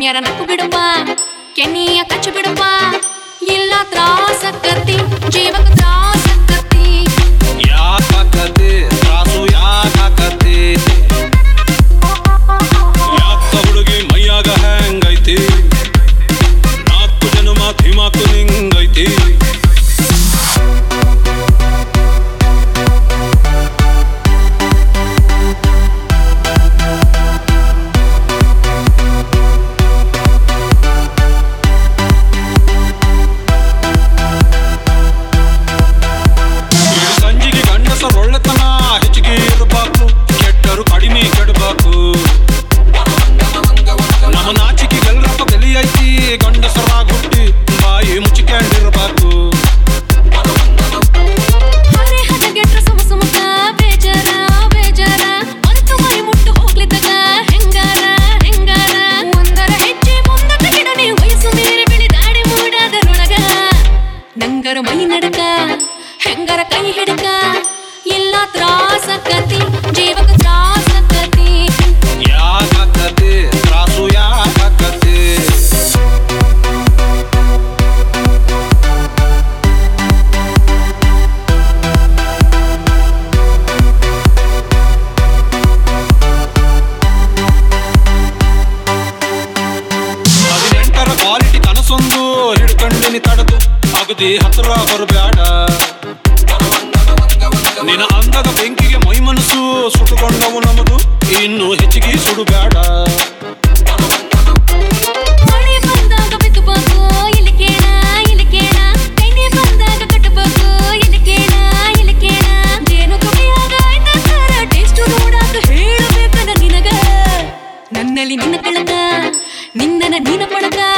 ಗೆಳೆಯರ ನಕ್ಕು ಬಿಡುವ ಕೆನ್ನಿಯ ಕಚ್ಚು ಬಿಡುವ ಇಲ್ಲ ತ್ರಾಸಕ್ಕತಿ ಜೀವಕ ತ್ರಾಸಕ್ಕತಿ ಯಾಕತಿ ತ್ರಾಸು ಯಾಕತಿ ಯಾಕ ಹುಡುಗಿ ಮೈಯಾಗ ಹೆಂಗೈತಿ ನಾಲ್ಕು ಜನುಮ ಧಿಮಾಕು ನಿಂಗೈತಿ ಒಳ್ಳೆತನ ಹೆಚ್ಚಿಗೆ ಇರಬೇಕು ಕೆಟ್ಟರು ಕಡಿಮೆ ಕೆಡಬೇಕು ನಮ್ಮ ನಾಚಿಕೆಗೆಲ್ಲರಪ್ಪ ಬೆಲೆ ಐತಿ ಗಂಡಸರಾಗ ಹುಟ್ಟಿ ಬಾಯಿ ಮುಚ್ಚಿಕೊಂಡಿರ್ಬೇಕು ನಂಗರ ಮೈ ನಡಕ ಹೆಂಗರ ಕೈ ಹಿಡಕ ಇಲ್ಲ ತ್ರಾಸಕ್ಕತಿ ಜೀವಕ ತ್ರಾಸಕ್ಕತಿ ಯಾಕತಿ ತ್ರಾಸು ಯಾಕತಿ ಕ್ವಾಲಿಟಿ ಕನಸೊಂದು ಹಿಡ್ಕಂಡಿನಿ ತಡೆದು ಅಗದಿ ಹತ್ರ ಬರಬೇಡ ನಿನ್ನ ಅಂದದ ಬೆಂಕಿಗೆ ಮೈ ಮನಸ್ಸು ಸುಟ್ಟುಕೊಂಡವು ನಮ್ಮದು ಇನ್ನು ಹೆಚ್ಚಿಗೆ ಸುಡುಬೇಡ ಮಳೆ ಬಂದಾಗ ಬಿತ್ತಬೇಕು ಇಲ್ಲಿ ಕೇಳ ಕೈನೆ ಬಂದಾಗ ಕಟ್ಟಬೇಕು ಇಲ್ಲಿ ಕೇಳ ಜೇನು ತುಟಿಯಾಗ ಆಯ್ತಾರ ಟೇಸ್ಟು ನೋಡಾಕ ಹೇಳಬೇಕದ ನಿನಗ ನನ್ನಲ್ಲಿ ನಿನ್ನ ಕಳಕ ನಿನ್ನನ ನೀನ ಪಡಕ